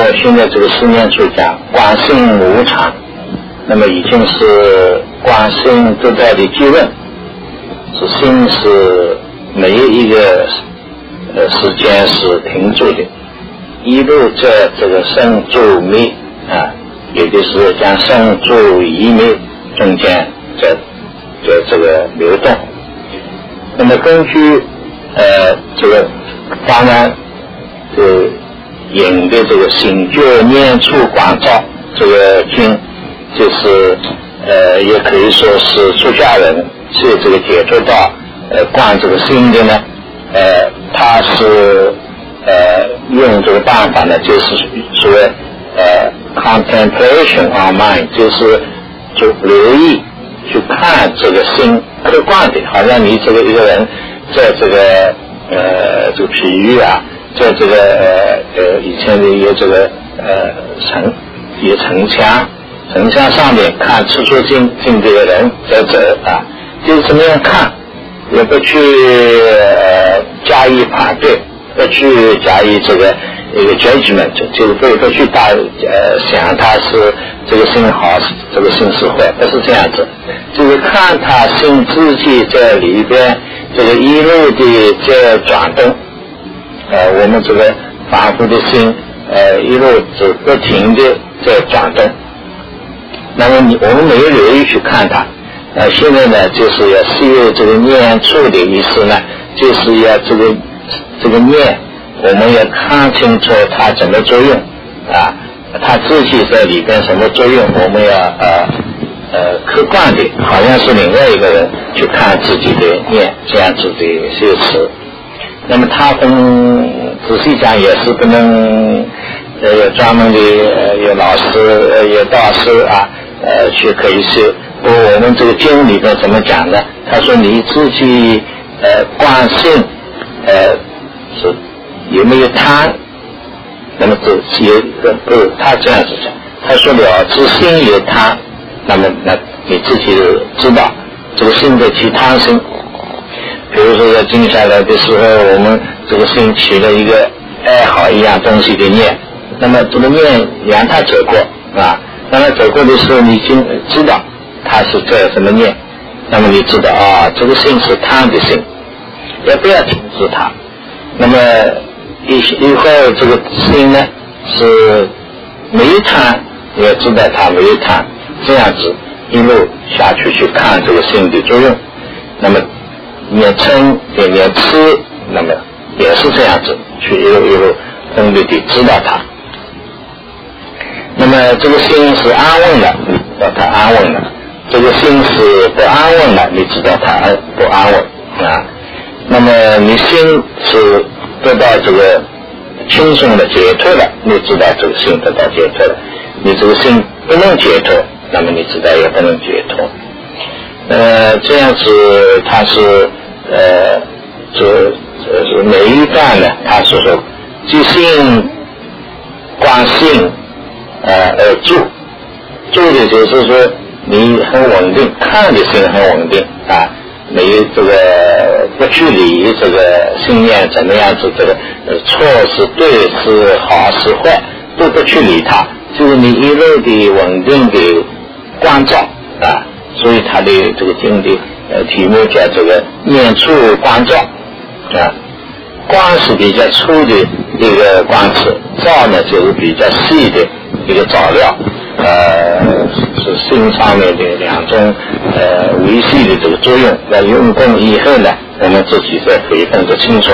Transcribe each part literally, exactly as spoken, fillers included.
现在这个四念处讲观心无常，那么已经是观心得到的结论，是心是没有一个呃时间是停住的，一路在这个生住灭啊，也就是将生住异灭中间在在这个流动。那么根据呃这个当然呃引的这个醒觉念处观照这个经，就是呃也可以说是出家人是这个解脱道呃观这个心的呢，呃他是呃用这个办法呢，就是所谓呃 contemplation on mind， 就是就留意去看这个心，客观的，好像你这个一个人在这个呃这个譬喻啊，在这个呃呃以前的有这个呃城有城墙，城墙上面看出出进进这个人在走啊，就是怎么样看，也不去呃加以判对，不去加以这个一个 judgment， 就是不不去大呃想他是这个心好，这个心是坏，不是这样子，就是看他心自己在里边这个一路的在转动，呃我们这个反复的心呃一路是不停的在转动，那么你我们没有留意去看它，呃现在呢就是要是有这个念处的意思呢，就是要这个这个念我们要看清楚它怎么作用啊，它自己在里边什么作用，我们要呃呃客观的好像是另外一个人去看自己的念这样子的修持。那么他分仔细讲也是不能呃有专门的呃有老师呃有道士啊呃去可以修。不过我们这个经里边怎么讲呢？他说你自己呃观心呃是有没有贪，那么这有不他这样子讲，他说了知心有贪，那么那你自己知道这个心的其贪心。比如说在静下来的时候，我们这个心起了一个爱好一样东西的念，那么这个念让它走过啊，当它走过的时候你已经知道它是在什么念，那么你知道啊这个心是贪的心，也不要停止它。那么以以后这个心呢是没贪，也知道它没贪，这样子一路下去去看这个心的作用，那么念嗔也念痴，那么也是这样子去一路一路分别地知道它。那么这个心是安稳的，你知道它安稳了；这个心是不安稳的，你知道它不安稳啊。那么你心是得到这个轻松的解脱了，你知道这个心得到解脱了；你这个心不能解脱，那么你知道也不能解脱。呃，这样子它是呃，这这是每一段呢，它是说即心观心呃而住，住的就是说你很稳定，看的心很稳定啊。没有这个不去理这个心念怎么样子，这个呃错是对是好是坏都不去理它，就是你一路的稳定的关照啊，所以它的这个经的呃题目叫这个念处关照啊，观是比较粗的一个观词，照呢就是比较细的一个照料，呃是心上面的两种呃维系的这个作用，那用功以后呢，我们自己再可以分得清楚。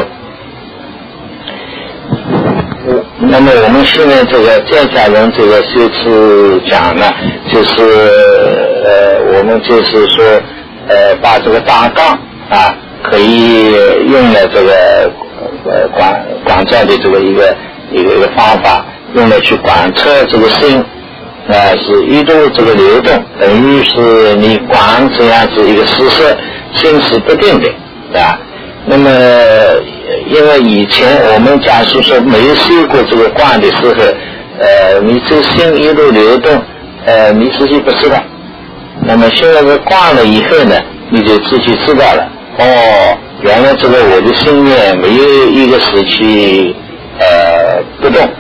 那么我们现在这个在家人这个修持讲呢，就是呃我们就是说呃把这个大纲啊可以用了这个呃管管教的这个一个一个一个方法，用来去观测这个心。呃，是一路这个流动，等于是你观这样子一个事实，心是不定的，对吧？那么，因为以前我们假如说没有修过这个观的时候，呃，你这个心一路流动，呃，你自己不知道。那么现在是观了以后呢，你就自己知道了。哦，原来这个我的心念没有一个时期呃不动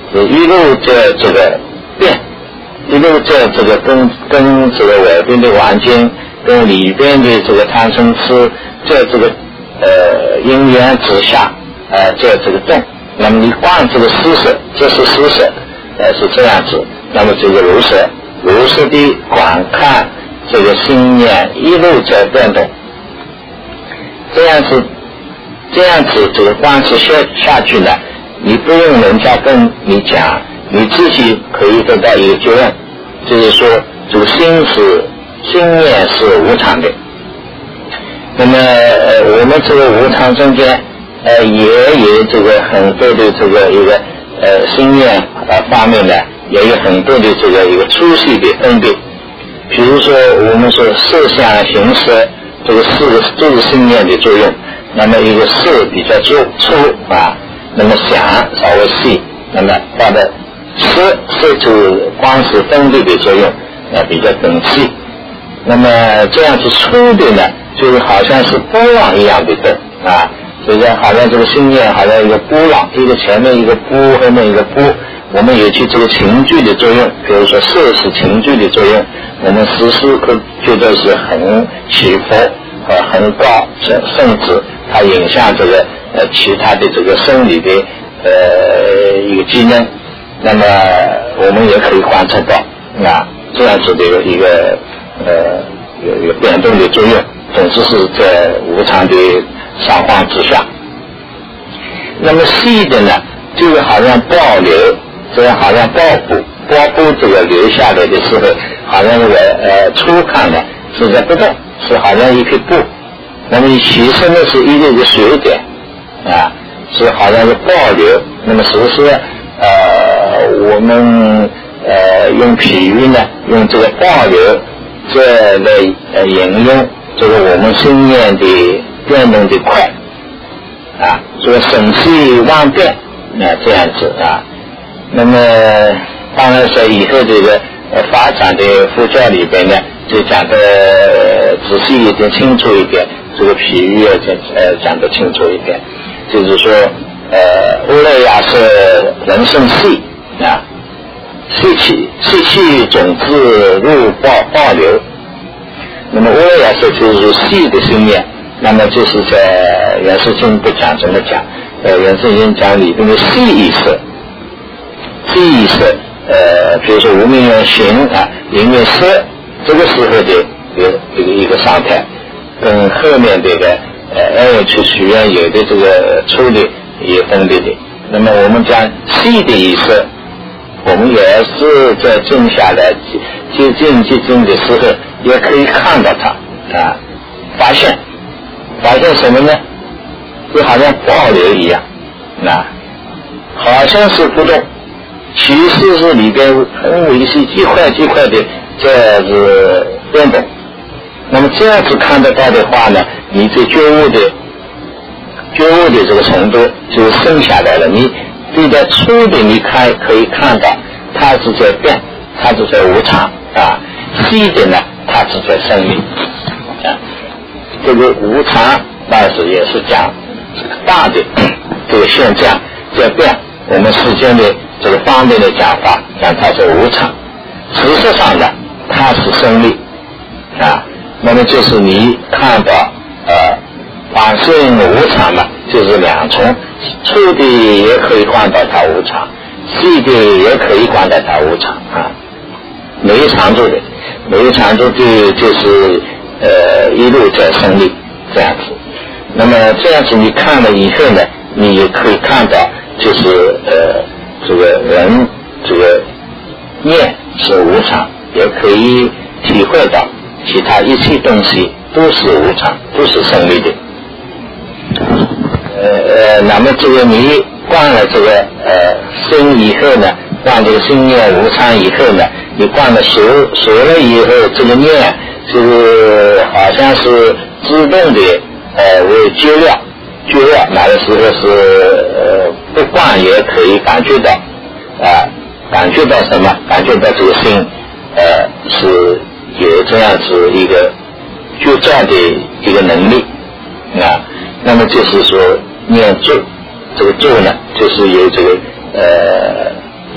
一路在这个变，一路在这个跟跟这个外边的环境跟里边的这个贪嗔痴在这个呃因缘之下呃在这个动，那么你观这个施舍，这是施舍呃是这样子，那么这个如实如实的观看这个心念一路在变动，这样子这样子这个观持下下去呢，你不用人家跟你讲，你自己可以得到一个结论，就是说这个心是心念是无常的。那么呃我们这个无常中间呃也有这个很多的这个一个呃心念呃方面呢，也有很多的这个一个粗细的分别。比如说我们说色相形识，这个四个都是心念的作用，那么一个色比较粗粗啊，那么想稍微细，那么它的色色就光是分别的作用呃比较等细，那么这样子粗的呢就是好像是波浪一样的动啊，所以好像这个心念好像一个波浪，一个前面一个波，后面一个波，我们有去这个情绪的作用，比如说色是情绪的作用，我们时时刻觉得是很起伏呃很高，甚至它影响这个呃其他的这个生理的呃一个机能，那么我们也可以观察到啊这样子的一个呃有有变动的作用，总之是在无常的上况之下。那么细的呢，就是好像保留，这样好像包袱包袱这个留下来的时候，好像这个呃初看呢是在不动，是好像一匹布，那么你起身的是一个一个水点啊，是好像是保留。那么是不是呃我们呃用比喻呢，用这个保留这来呃引用这个我们心念的变动的快啊，这个省细忘变啊这样子啊。那么当然说以后这个呃发展的佛教里边呢，就讲的、呃、仔细一点清楚一点，这个比喻要讲呃讲得清楚一点，就是说呃乌赖雅是人生细啊，细气细气种子入报报流，那么乌赖雅是就是说细的心念，那么就是在袁世经不讲怎么讲，呃袁世经讲里边的细意识，细意识呃比如说无明缘行啊灵缘色，这个时候的一个一个一个状态，跟后面这个呃爱去许愿有的这个处理也分别的。那么我们讲细的意识，我们也是在静下来接近接近的时候也可以看到它啊，发现发现什么呢？就好像保留一样啊，好像是不动，其实是里边很微细，几块几块的这样子变动。那么这样子看得到的话呢，你这觉悟的觉悟的这个程度就升下来了。你对待粗的你看可以看到它是在变，它是在无常啊，细的呢它是在生命啊。这个无常但是也是讲这个大的这个现象在变，我们世间的这个方面的讲法讲它是无常，事实上呢它是生命啊。那么就是你看到呃法性无常嘛，就是两重，粗的也可以观到它无常，细的也可以观到它无常啊，没有常住的，没有常住的就是呃一路在生命这样子。那么这样子你看了以后呢，你也可以看到就是呃这个人这个念是无常，也可以体会到其他一切东西都是无常，都是生命的。呃呃，那么这个你观了这个呃心以后呢，观这个心念无常以后呢，你观了熟熟了以后，这个念就是好像是自动的呃为觉了觉了，那个时候是呃不观也可以感觉到啊、呃，感觉到什么？感觉到这个心呃是有这样子一个觉照的一个能力啊。那么就是说念咒，这个咒呢就是有这个呃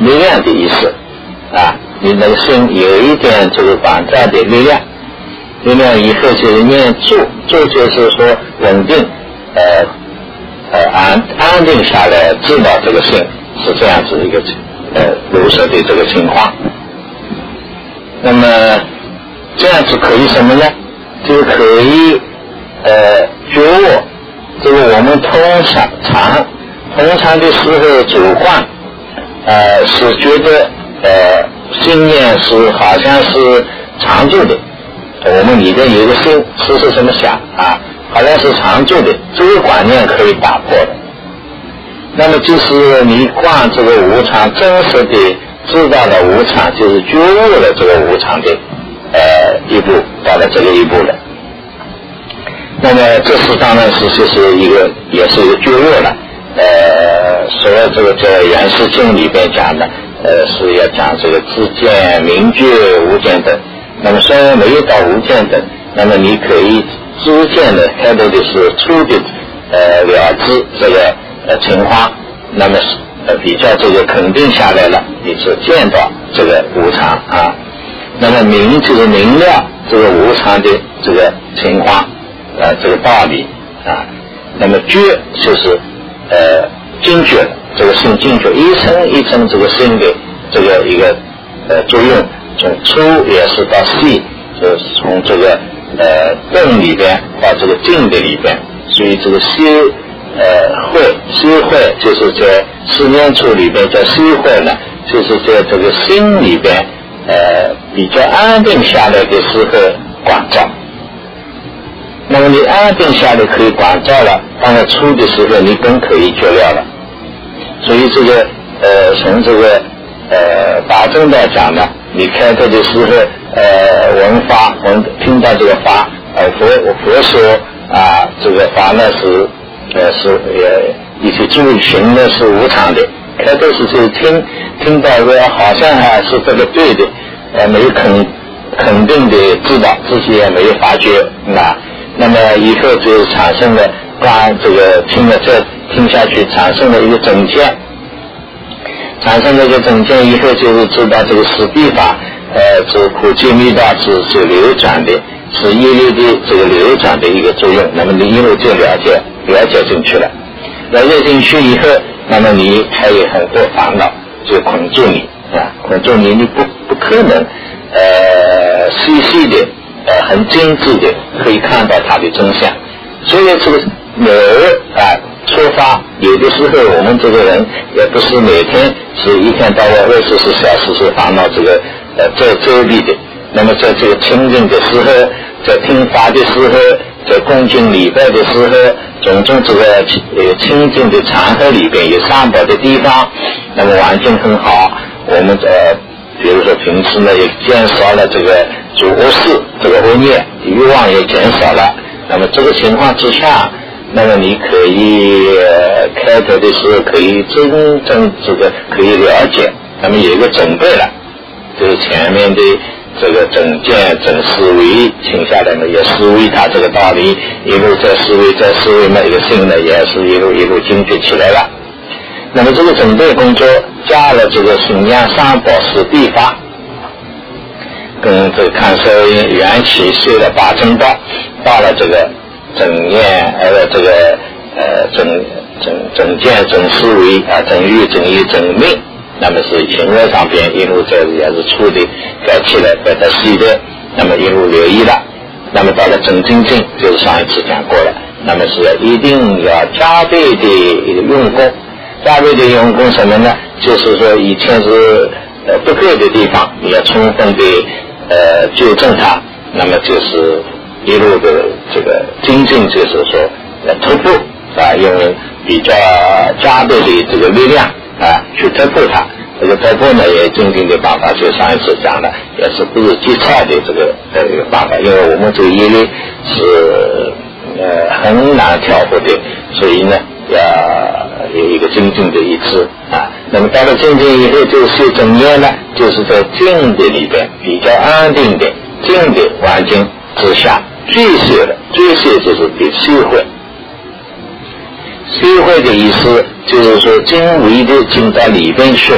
力量的意思啊，你那个心有一点这个广大的力量，力量以后就是念住，住就是说稳定，呃呃安安定下来，知道这个心是这样子一个呃如实的这个情况。那么这样子可以什么呢？就是可以呃觉悟，这个我们通常常通常的时候主观呃是觉得呃心念是好像是常住的，我们里边有一个心是是什么想啊，好像是常住的，这个观念可以打破的。那么就是你观这个无常，真实的知道了无常，就是觉悟了这个无常的呃一步，到了这个一步了。那么这是当然是就是一个也是一个觉悟了。呃，所谓这个在原始经里边讲的，呃是要讲这个知见、明觉、无间等。那么虽然没有到无间等，那么你可以知见的开头的是初的呃了知这个呃情况，那么呃比较这个肯定下来了，你是见到这个无常啊。那么明就是明了这个无常的这个情况啊，这个道理啊。那么觉就是呃精觉，这个心精觉，一层一层这个心的这个一个呃作用，从粗也是到细，就是从这个呃动里边到这个静的里边，所以这个修呃会修会就是在四念处里边叫修会呢，就是在这个心里边呃比较安定下来的时候关照。那么你安定下来可以关照了，当然出的时候你更可以觉了了。所以这个呃从这个呃大众来讲呢，你开头的时候呃闻法闻听到这个法呃佛佛说啊这个法呢是呃是呃一些诸行呢是无常的，开头是就是听听到说好像还是这个对的，呃没有肯肯定的知道自己也没有发觉啊。那么以后就产生了关这个听了这听下去产生了一个整见，产生了一个整见以后就是知道这个实地法呃是苦集密道是是流转的，是业力的这个流转的一个作用。那么你因为这了解了解进去了，了解进去以后，那么你还有很多烦恼就捆住你啊，捆住你，你不不可能呃细细的呃很精致的可以看到它的真相。所以这个偶尔啊出发，有的时候我们这个人也不是每天是一天到晚二十四小时是烦恼这个呃在周密的。那么在这个清净的时候，在听法的时候，在恭敬礼拜的时候，种种这个呃清净的场合里边有三宝的地方，那么环境很好，我们呃比如说平时呢也减少了这个做恶事，这个恶业欲望也减少了。那么这个情况之下，那么你可以、呃、开头的时候可以真正这个可以了解，那么有一个准备了，就是前面的这个整见整思维请下来呢，也思维它这个道理，一路在思维在思维嘛，一个心呢也是一路一路精觉起来了。那么这个准备工作加了这个信仰三宝十地法，跟这个看受因缘起修了八正道，到了这个整念呃这个呃整整整见整思维啊整欲整意整命，那么是行为上边一路在也是粗的改起来改到细的，那么一路留意了。那么到了整精进，就是上一次讲过了，那么是一定要加倍的一个用功，加倍的用功什么呢？就是说以前是呃不够的地方，你要充分的呃纠正它，那么就是一路的这个精进，就是说呃突破啊，用比较加倍的这个力量啊去突破它。这个突破呢也精进的办法，就上一次讲了，也是不是基础的这个呃一个办法，因为我们这个业力是呃很难调和的，所以呢要有一个精进的意志啊。那么到了精进以后，就是修正念呢，就是在静的里边比较安定的静的环境之下追修的，追修就是给修会。修会的意思就是说精微的进到里边去了，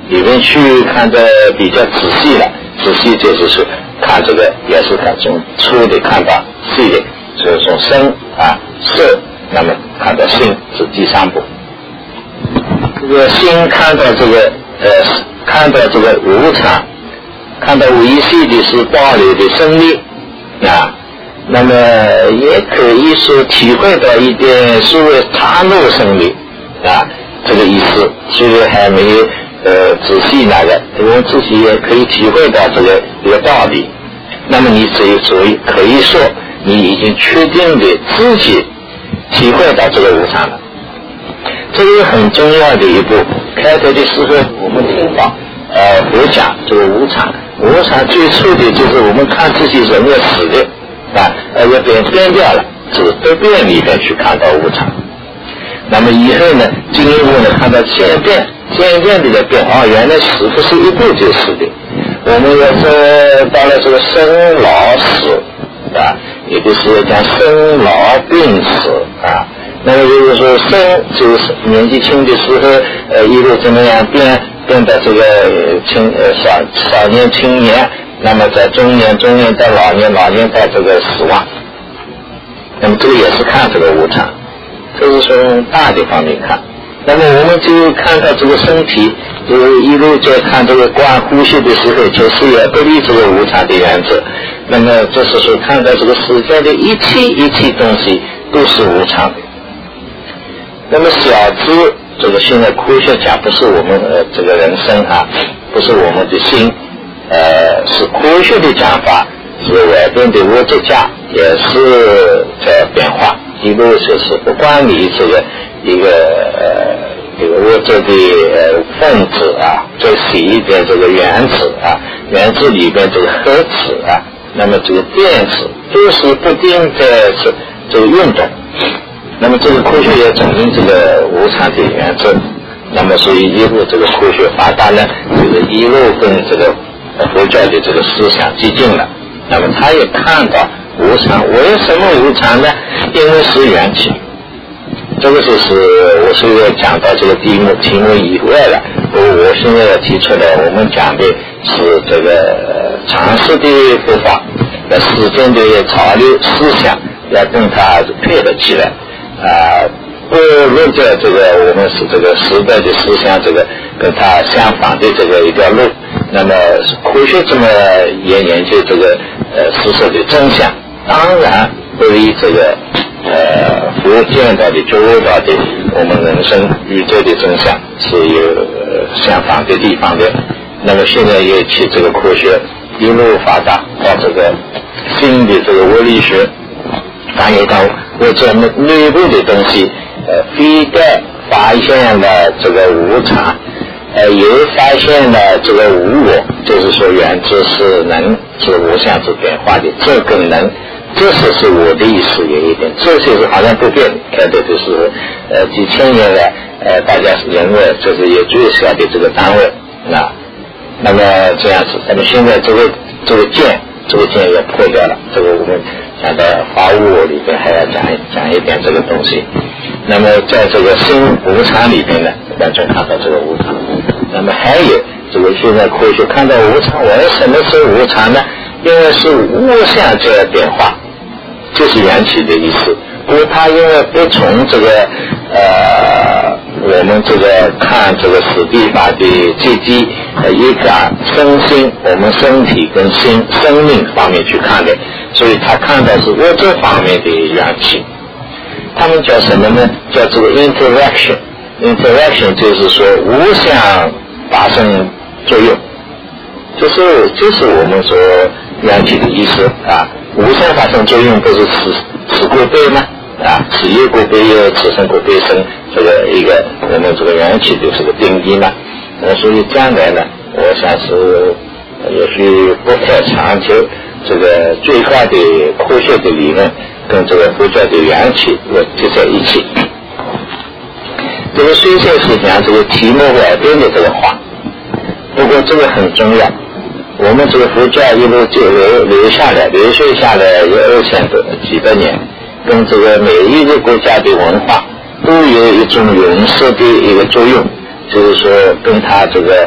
里面去看的比较仔细了，仔细就是说看这个也是看从粗的看到细的，就是从声啊色，那么看到心是第三步。这个心看到这个呃看到这个无常，看到维系的是保留的生命啊，那么也可以说体会到一点所谓他路生命啊这个意思，虽然还没有呃仔细那个，我们自己也可以体会到这个一个道理。那么你只有所以可以说你已经确定的自己体会到这个无常了。这个很重要的一步。开头的时候我们听到呃佛讲这个无常，无常最初的就是我们看自己人要死的啊，呃要变变掉了，这个不变里边去看到无常。那么以后呢，进一步呢看到渐变，渐渐的在变，哦，原来死不是一步就死的。我们要是到了这个生老死啊，有的时候讲生老病死啊。那么就是说生就是年纪轻的时候，呃，一路怎么样变变到这个青呃少少年青年，那么在中年，中年到老年，老年到这个死亡。那么这个也是看这个无常，这是从大的方面看。那么我们就看到这个身体，就是一路在看这个观呼吸的时候，就是也不离这个无常的原则。那么这是说看到这个世界的一切一切东西都是无常的。那么小知这个现在科学讲不是我们呃这个人生啊，不是我们的心，呃是科学的讲法，是外边的物质家也是在变化，一路就是不管你这个一个呃这个物质的呃分子啊，再细一点这个原子啊，原子里边这个核子啊，那么这个电子都是不定的这这个运动。那么这个科学也证明这个无常的原则，那么所以一路这个科学发达呢，这个一路跟这个佛教的这个思想接近了。那么他也看到无常，为什么无常呢？因为是缘起。这个就是我虽然讲到这个题目题目以外了，我我现在要提出来，我们讲的是这个常识的佛法，呃，时间的潮流思想要跟它配合起来。啊，不落在这个我们是这个时代的思想，这个跟它相反的这个一条路。那么科学这么也研究这个呃事实的真相，当然不离这个呃佛见到的、觉悟到的我们人生宇宙的真相是有、呃、相反的地方的。那么现在也去这个科学一路发达到这个新的这个物理学，还有到或者内部的东西，呃，非但发现了这个无常，呃，也发现了这个无我，就是说原则是能，是无相之变化的，这个能，这是是我的意思有一点，这就是好像不变，开头就是呃几千年来，呃，大家认为这是有最小的这个单位，那，那么这样子，那么现在这个这个剑，这个剑也破掉了，这个我们讲到法务里边还要讲讲一点这个东西。那么在这个心无常里边呢，完全看到这个无常。那么还有这个现在科学看到无常，为什么是无常呢？因为是无相在变化，就是缘起的意思。不过它因为不从这个呃我们这个看这个史地法的阶级呃一个身心，我们身体跟心生命方面去看的，所以他看到是物质方面的缘起。他们叫什么呢？叫这个 interaction。interaction 就是说无相发生作用，就是就是我们说缘起的意思啊。无相发生作用不是此此过悲吗？啊，此业过悲业，此生过悲生，这个一个我们这个缘起的这个定义呢。呃，所以将来呢，我想是也许不太长久，这个最高的科学的理论跟这个佛教的缘起要结在一起。这个虽然是讲这个题目外边的这个话，不过这个很重要。我们这个佛教一路就留留下来，留学下来有二千多几百年，跟这个每一个国家的文化都有一种永世的一个作用，就是说跟它这个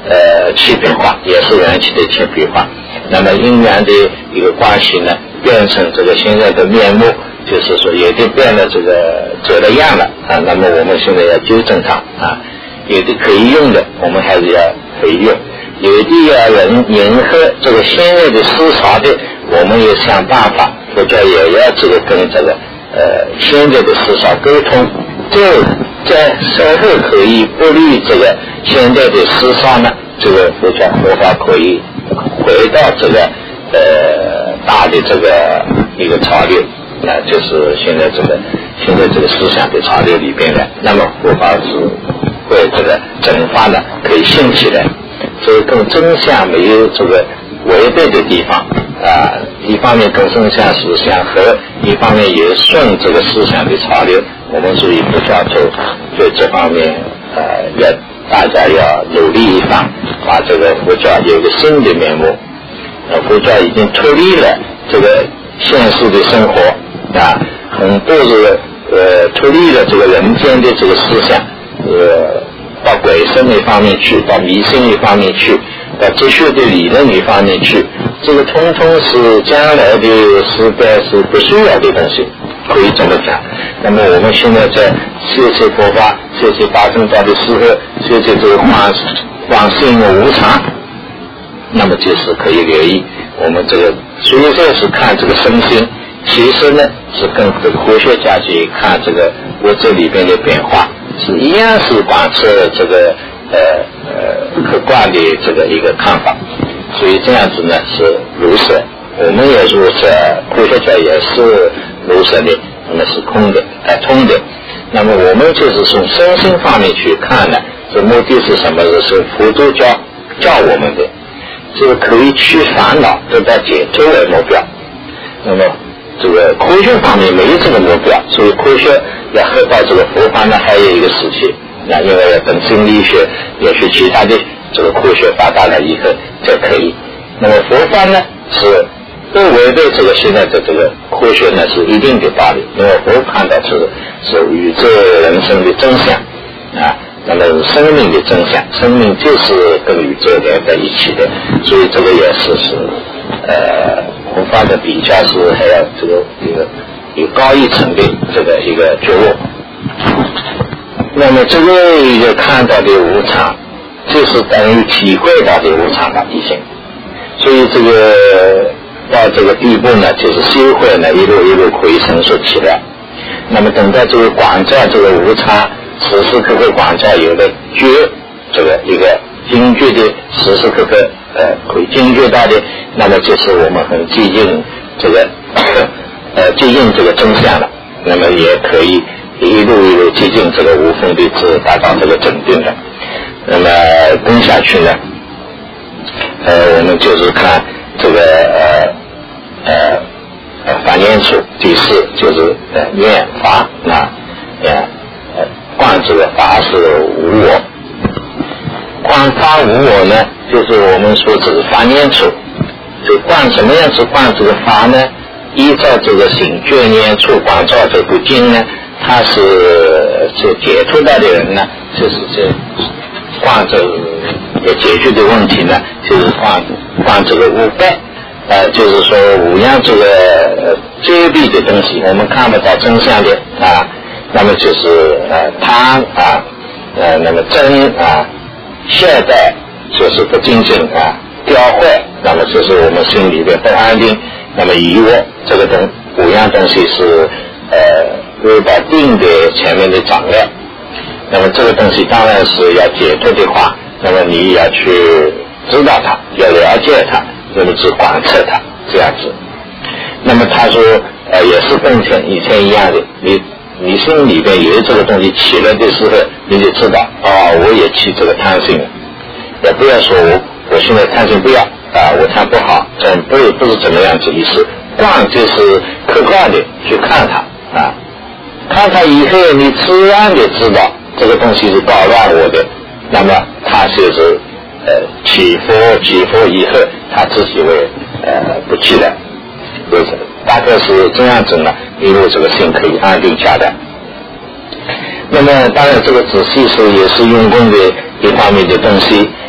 呃气变化，也是元气的气变化。那么阴阳的一个关系呢，变成这个现在的面目，就是说有的变了这个走了样了啊，那么我们现在要纠正它啊，有的可以用的我们还是要可以用，有的要迎迎合这个现在的思潮的，我们也想办法，佛教也要这个跟这个呃现在的思潮沟通，这在稍后可以不利这个现在的思潮呢，这个佛教佛法可以回到这个呃大的这个一个潮流，那就是现在这个现在这个思想的潮流里边的，那么佛法是会这个整法呢可以兴起来，所以跟真相没有这个违背的地方啊，一方面跟真相是相合，一方面也顺这个思想的潮流。我们所以佛教就对这方面呃要大家要努力一番，把这个佛教有个新的面目。呃，佛教已经脱离了这个现实的生活啊，很多这个呃脱离了这个人间的这个思想，呃，到鬼神一方面去，到迷信一方面去，到哲学的理论一方面去，这个通通是将来的时代是不需要的东西，可以这么讲。那么我们现在在修持佛法、修持八正道的时候，修持这个观观世音无常，那么就是可以留意我们这个虽然是看这个身心，其实呢是跟这个科学家去看这个物质里边的变化是一样，是观测这个呃呃客观的这个一个看法，所以这样子呢是如实，我们也如实，科学家也是如实的，那么是空的呃通的。那么我们就是从身心方面去看呢，这目的是什么？是佛祖教教我们的，这个可以去烦恼得到解脱为目标。那么这个科学方面没有这个目标，所以科学要合到这个佛法呢，还有一个时期。那因为本心理学也是其他的这个科学发达了以后才可以。那么佛法呢是不违背这个现在的这个科学呢是一定的道理，因为佛看到是是宇宙人生的真相啊，那么生命的真相，生命就是跟宇宙连在一起的，所以这个也是是呃佛法的比较是还要这个一个有高一层的这个一个觉悟。那么这个一个看到的无常，就是等于体会到的无常的体现，所以这个到这个地步呢，就是修会呢一路一路可以成熟起来。那么等到这个广照这个无常，时时刻刻广照有了觉，这个一个惊觉的时时刻刻呃可以惊觉到的，那么就是我们很接近这个呃接近这个真相了。那么也可以一路一路接近这个无风的智，达到这个整定的。那么跟下去呢，呃，我们就是看这个呃呃呃法念处第四就是呃念法啊，呃呃观这个法是无我，观法无我呢，就是我们说这个法念处，就观什么样子观这个法呢？依照这个醒觉念处观照这部经呢，他是就解脱到的人呢，就是这观这也解决的问题呢，就是观观这个五盖，呃，就是说五样这个遮蔽的东西，我们看不到真相的啊，那么就是呃贪啊，呃那么真啊，懈怠就是不精进啊，雕坏，那么就是我们心里边不安定。那么疑惑这个东五样东西是呃为了定的前面的障碍，那么这个东西当然是要解脱的话，那么你要去知道它，要了解它，那么去观测它，这样子。那么他说呃也是跟前以前一样的，你你心里边有这个东西起来的时候，你就知道哦，我也起这个贪心了，也不要说我我现在贪心不要啊，我贪不好，这不是不是怎么样子意思。观就是客观的去看它啊，看它以后，你自然的知道这个东西是扰乱我的，那么它就是呃起伏起伏以后，它自己会呃不起来，就是大概是这样子呢，因为这个心可以安定下来。那么当然这个仔细是也是用功的一方面的东西。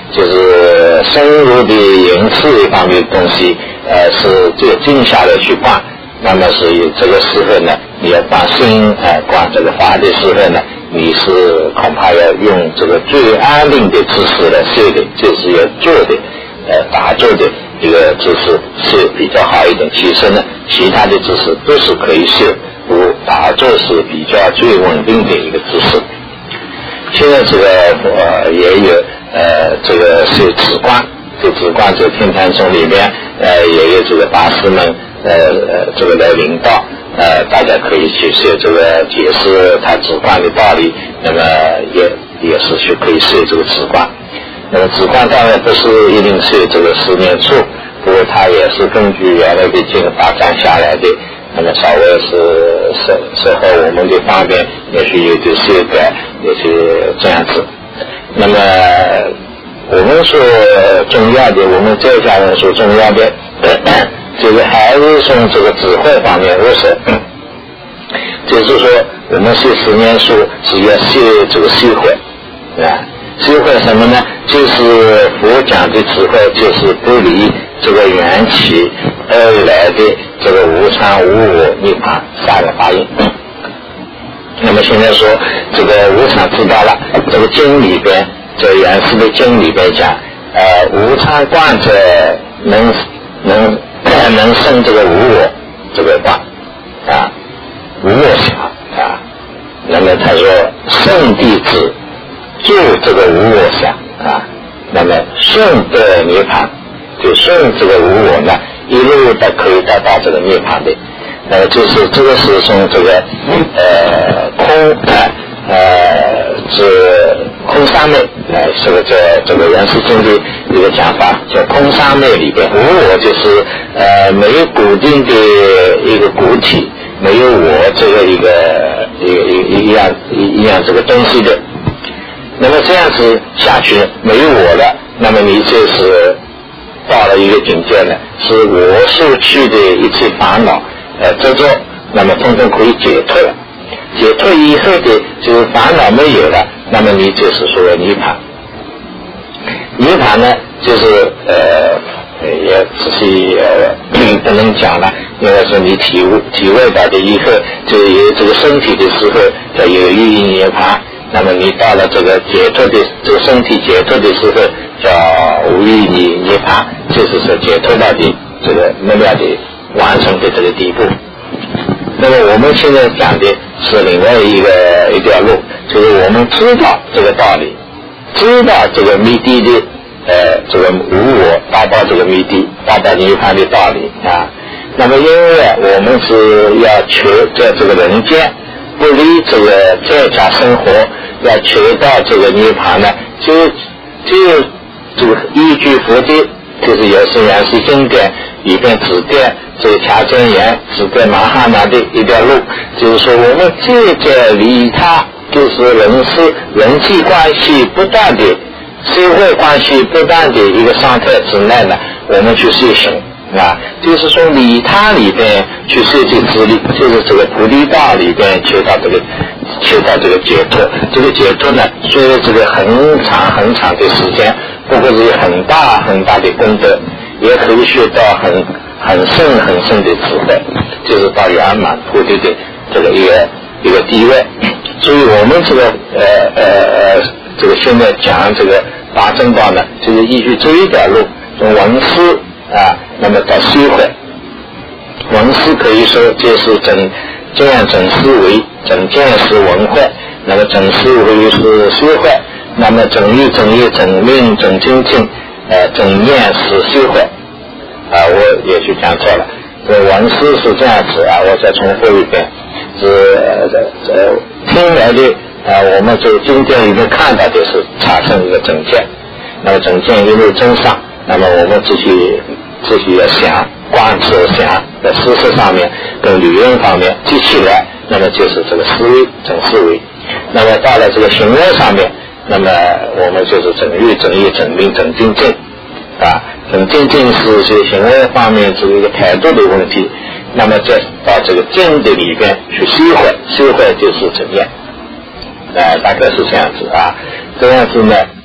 就是深入的隐士一方面的东西，呃，是这个静下来去观。那么是有这个时候呢，你要观心，呃，观这个法的时候呢，你是恐怕要用这个最安定的姿势来修的，就是要坐的，呃，打坐的一个姿势是比较好一点。其实呢，其他的姿势都是可以修，如打坐是比较最稳定的一个姿势。现在这个呃也有呃这个修止观，这止观这个天坛宗里面呃也有这个大师们呃呃这个来领导，呃大家可以去修这个解释他止观的道理，那么也也是去可以修这个止观。那么止观当然不是一定是这个十年处，不过它也是根据原来的经发展下来的，那么稍微是是是和我们的方面也许有点修改，也是这样子。那么我们说重要的，我们这家人说重要的，这个还是从这个智慧方面入手。就是说我们修十年书是要修这个修慧啊，修慧什么呢？就是佛讲的智慧，就是不离这个缘起而来的这个无常无我涅槃三个法印。那么现在说这个无常知道了，这个经里边，这原始的经里边讲，呃，无常观者能能能生这个无我这个观啊，无我想啊。那么他说圣弟子就这个无我想啊，那么顺得涅槃，就顺这个无我呢，一路的可以得到这个涅槃的。呃，就是这个是从这个呃空呃呃是空三昧，呃这个在这个原始经的一个讲法，叫空三昧里边，无我就是呃没有固定的一个固体，没有我这个一个一个一一样一样这个东西的。那么这样子下去没有我了，那么你就是到了一个境界呢，是我受去的一切烦恼呃执着，那么通通可以解脱了。解脱以后的就是烦恼没有了，那么你就是说涅槃。涅槃呢，就是呃也仔细呃不能讲了，因为说你体悟体会到的以后，就有这个身体的时候叫有意义涅槃。那么你到了这个解脱的这个身体解脱的时候叫无意义涅槃，就是说解脱到的这个那么样的完成的这个地步。那么我们现在讲的是另外一个一条路，就是我们知道这个道理，知道这个密地的呃这个无我达到这个密地达到涅槃的道理啊。那么因为我们是要求在这个人间不离这个在家生活，要求到这个涅槃呢，就就这个依据佛的，就是也是原始经典里边指点这个掐真言指点马哈那的一条路，就是说我们借着离他，就是人事人际关系不断的社会关系不断的一个状态之内呢，我们去修行啊，就是说离他里边去设计自力，就是这个菩提道里边求到这个求到这个解脱。这个解脱呢，虽然这个很长很长的时间，不过是很大很大的功德，也可以学到很很深很深的智慧，就是到圆满菩提的这个一个一个地位。所以我们这个呃呃呃这个现在讲这个大正道呢，就是依据这一条路，从闻思啊，那么到修慧。闻思可以说就是整这样整思维，整见是闻慧，那么整思维是修慧，那么整意整业整命整精进呃整念是修慧啊，我也许讲错了，这闻思是这样子啊，我再重复一遍，是呃呃听来的啊，我们这个经典里面看到的是产生一个整见，那么整见一路增上，那么我们自己自己要想观测想在事实上面跟理论方面记起来，那么就是这个思维整思维。那么到了这个行为上面，那么我们就是整欲整业整命整精进啊，整精进是这行为方面是一个态度的问题，那么再到这个境的里边去修慧，修慧就是整验，呃，大概是这样子啊，这样子呢